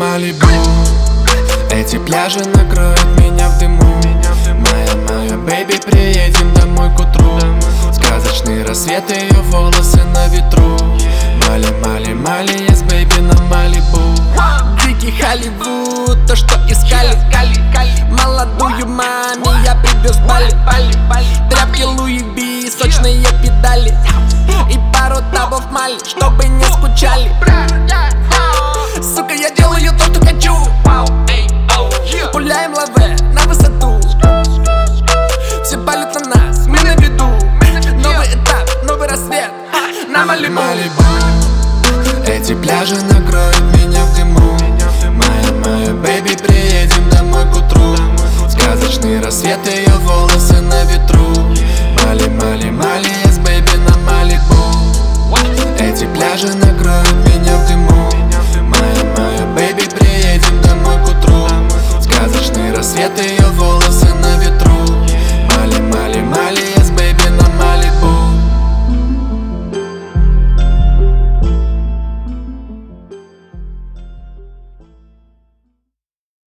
Малибу. Эти пляжи накроют меня в дыму. Моя бэйби, приедем домой к утру. Сказочный рассвет, ее волосы на ветру. Мали, yes, бэйби, на Малибу. Дикий Холливуд, то, что искали. Молодую маме я привез Бали. Тряпки Луи Ви, сочные педали и пару табов Мали, чтобы не скучали. Сука, я делаю то, что хочу. Пуляем лаве на высоту. Все палят на нас, мы на виду. Новый этап, новый рассвет на Малибу. Эти пляжи накроют меня в дыму. Моя бэйби, приедем домой к утру. Сказочный рассвет, ее волосы на ветру. Мали, yes, бэйби, на Малибу. Эти пляжи накроют меня в дыму.